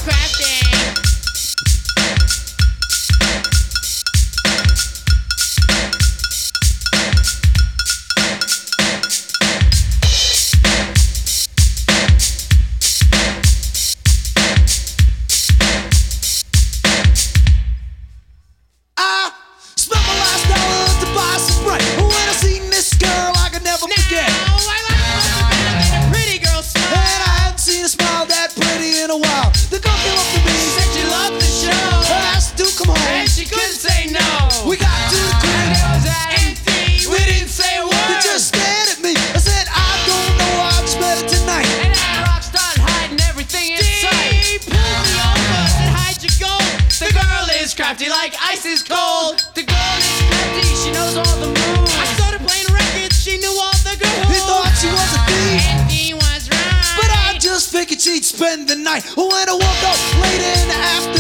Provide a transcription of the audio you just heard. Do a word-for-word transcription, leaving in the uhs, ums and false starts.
Crafty like ice is cold. The girl is crafty, she knows all the moves. I started playing records, she knew all the girls. He thought she was a thief, and he was right. but I just figured she'd spend the night. When I woke up late in the afternoon,